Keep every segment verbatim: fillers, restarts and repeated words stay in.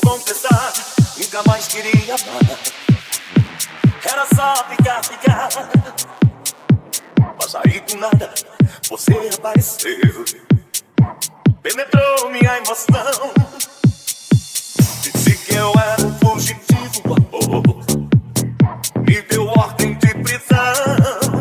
confessar, nunca mais queria amar. Era só ficar, ficar. Mas aí do nada você apareceu, penetrou minha emoção. Disse que eu era um fugitivo, amor, me deu ordem de prisão.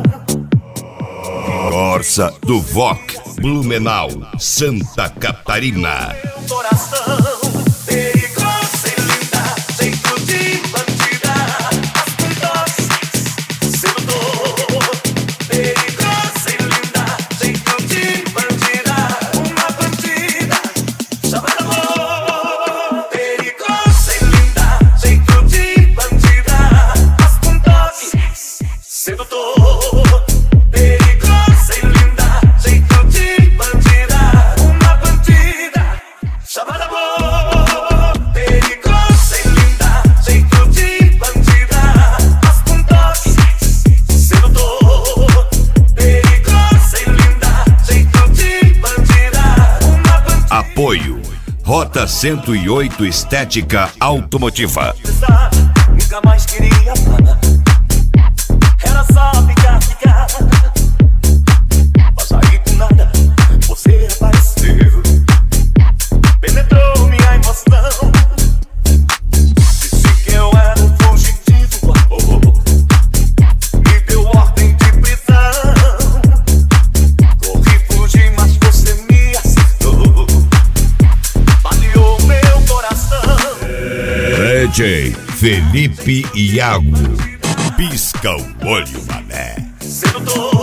Corsa do V O C, Blumenau, Santa Catarina. Meu coração perigoso e linda, jeito de bandida, as puntotes, sedutor. Perigoso e linda, jeito de bandida, uma bandida, chama de amor. Perigoso e linda, jeito de bandida, as puntotes, sedutor. Perigoso e linda, jeito de bandida, uma bandida, chama de amor. Perigoso e linda, jeito de bandida, as puntotes, sedutor. Perigoso e linda, jeito de bandida, uma bandida. Apoio Rota cento e oito Estética Automotiva. Nunca mais queria amar. Era só ficar, ficar. Mas aí do nada você apareceu, penetrou minha emoção. Disse que eu era um fugitivo, amor, me deu ordem de prisão. Corri, fugi, mas você me acertou, baleou meu coração. D J Felipe Iago. Pisca o olho, mané. Sedutor.